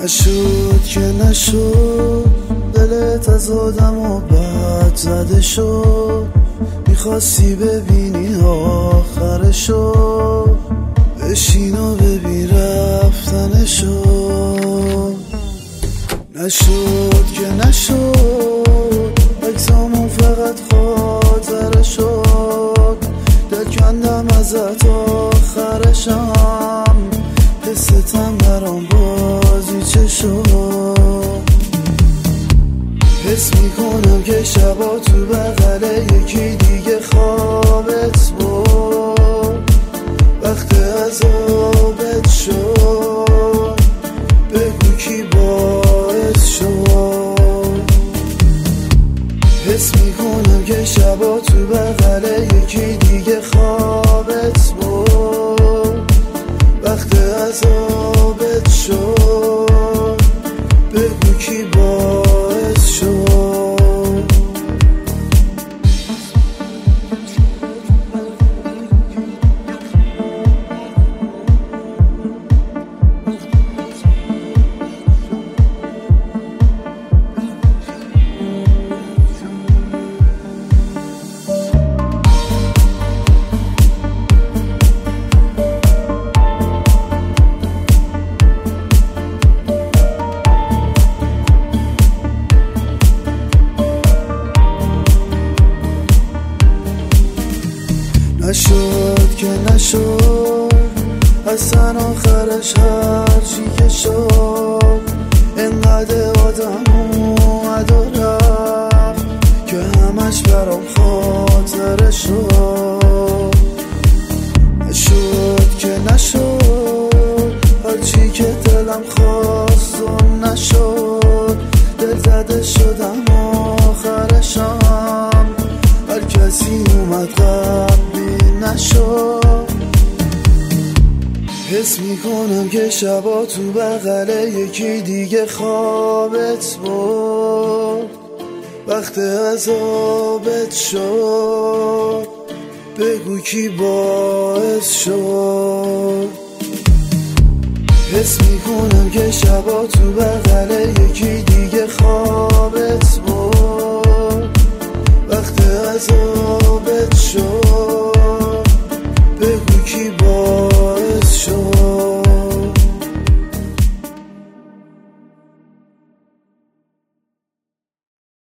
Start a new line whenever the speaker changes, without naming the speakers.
نشد که نشد، دلت از آدم و بد زده شد، میخواستی ببینی آخرشو، بشین و ببین رفتنشو. نشد که نشد، اکسامون فقط خاطره شد، دل کندم ازت آخرشم، حستم برام بازیچه شد. حس میکنم که شبا تو بغل یکی دیگه خوابت بود، وقت عذابت شد، بگو کی باعث شد. حس میکنم که شبا تو بغل یکی دیگه خوابت بود، وقت عذابت شد، بگو کی باعث شد. نشد که نشد، اصلا آخرش هرچی که شد، انقدر آدم اومد و رفت که همش برام خاطره شد. نشد که نشد، هرچی که دلم خواست و نشد، دل زده شدم آخرشم، هر کسی اومد قبلی نشد. حس میکنم که شبا تو بغل یکی دیگه خوابت بود، وقت عذابت شد، بگو کی باعث شد. حس میکنم که شبا تو بغل یکی دیگه خوابت بود، وقت عذابت